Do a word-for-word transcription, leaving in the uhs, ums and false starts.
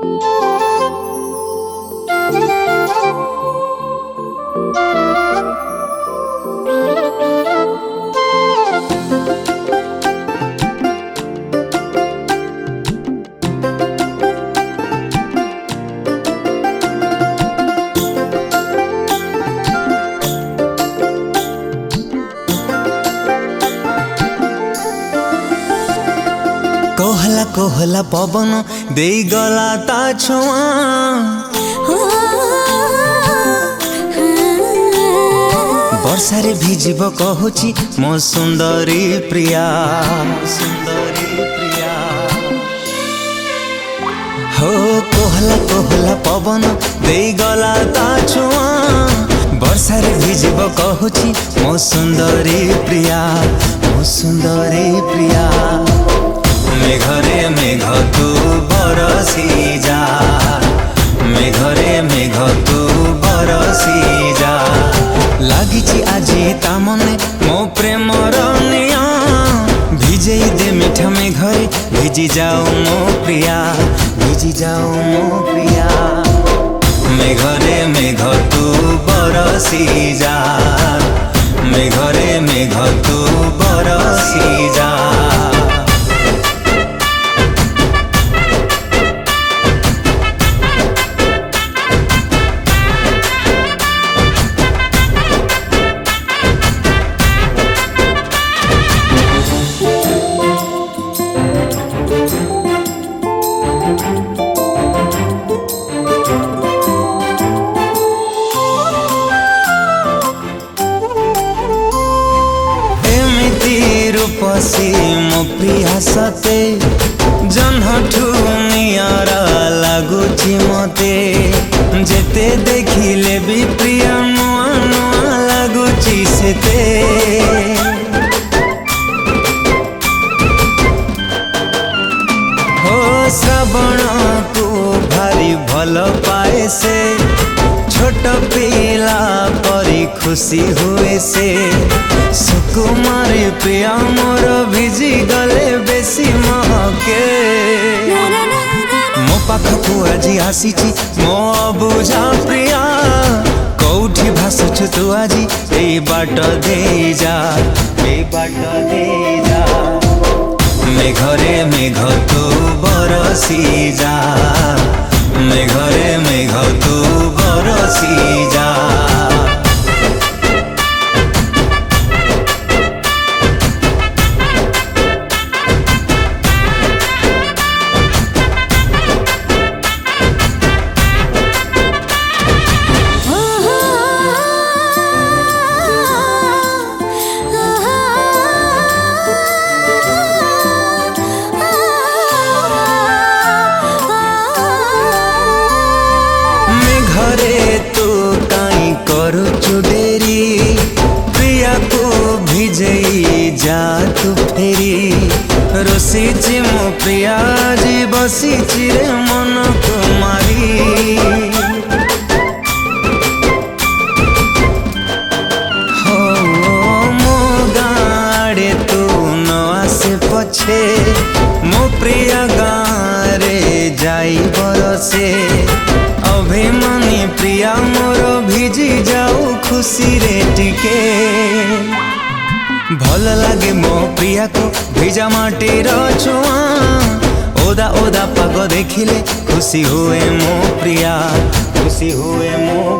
कोहला कोहला पवन दे गला ता छुआ वर्षारे भिजिब कहूची मो सुंदरी प्रिया सुंदरी प्रिया हो कोहला कोहला पवन दे गला ता छुआ वर्षारे भिजिब कहूची मो सुंदरी प्रिया मो सुंदरी प्रिया मेघरे मेघ तू बरसी जा मेघरे मेघ तू बरसी जा लागिची आजी ता मने मो प्रेमर निया भिजे दे मीठा मेघरे भिजी जाओ मो प्रिया भिजी जाओ मो प्रिया मेघरे मेघ तू बरसी जा मेघरे मेघ तू बरसी जा रूपसी मो प्रिया सते जन्हठू नियारा लागुची मते जेते देखिले भी प्रिया नुआ नुआ लागुची सेते हो श्रावण को भारी भल पाए से छोट पिला परी खुशी हुए से सुकुमारी प्रिया मोर भिजी गले बेसी महके मो पाखकु आजी आसीची मो अबुझा प्रिया कौठी भासुछु तू आजी एई बाट दे जा एई बाट दे जा मेघरे मेघ तू बरसी जा मेघरे मेघ तू बरसी जा घरे तू काई करू डेरी प्रिया को भिजई जा तू फेरी रोसी मो प्रिया जी बसी रे मन कुमारी हो मो गाड़े तू न आसे पछे मो प्रिया गारे जाई बरसे अभिमानी प्रिया मोर भिजी जाऊ खुशी रे टिके भल लगे मो प्रिया को भिजा माटीर छुआ ओदा ओदा पाग देखिले खुशी हुए मो प्रिया खुशी हुए मो